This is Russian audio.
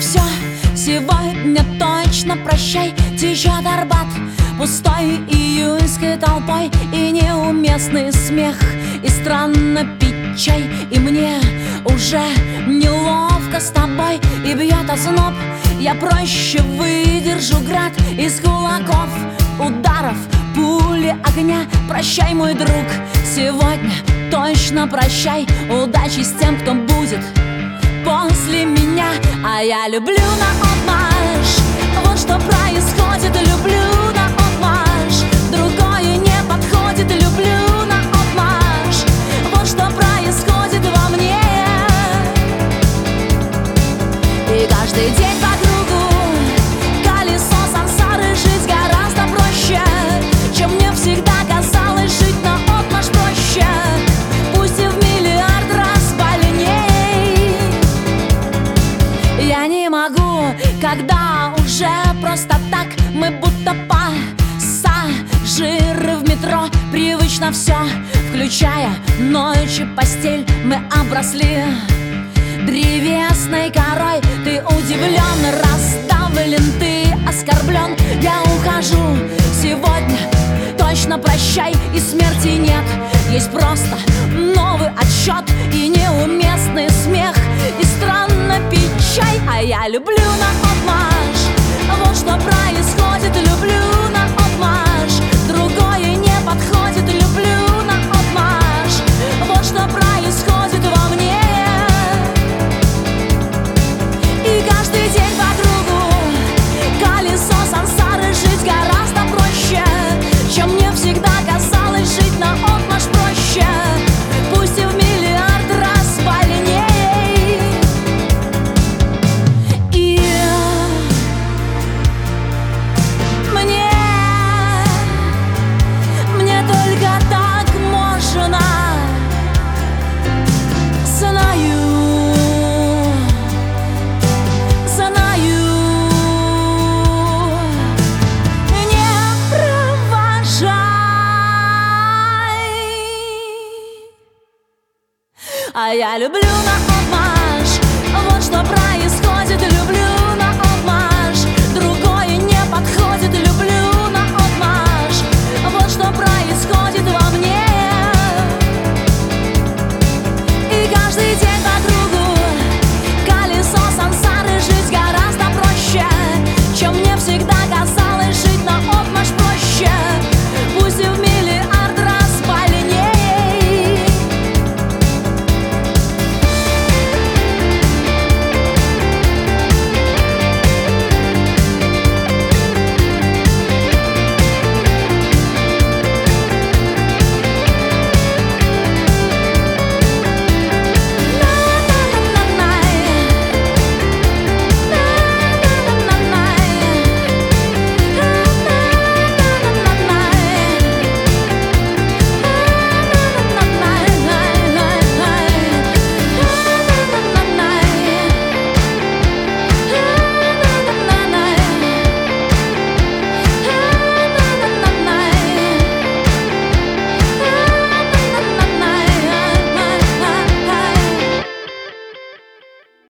все, сегодня точно прощай. Течет Арбат пустой июньской толпой, и неуместный смех, и странно пить чай. И мне уже неловко с тобой, и бьет озноб. Я проще выдержу град из кулаков, ударов, пули огня. Прощай, мой друг, сегодня точно прощай. Удачи с тем, кто будет после меня. А я люблю наотмашь, вот что происходит. Люблю наотмашь, другое не подходит. Люблю наотмашь, вот что происходит во мне. И каждый день по кругу колесо сансары. Жить гораздо проще, чем мне всегда казалось. Жить наотмашь проще, пусть и в миллиард раз больней. Я не могу, когда уже просто так. Мы будто пассажиры в метро. Привычно все, включая ночь и постель. Мы обросли древесной корой. Ты удивлен, раздавлен, ты оскорблен. Я ухожу сегодня, точно прощай. И смерти нет, есть просто новый отсчет, и неуместный смех, и странно пить чай. А я люблю наотмашь, вот что происходит. Люблю наотмашь, другое не подходит. Люблю наотмашь, вот что происходит во мне. И каждый день по кругу колесо сансары. Жить гораздо проще, чем мне всегда казалось. Жить наотмашь проще, пусть и в миллиард раз больней. И мне только так можно. Знаю, не провожай. А я люблю наотмашь, вот что происходит. Люблю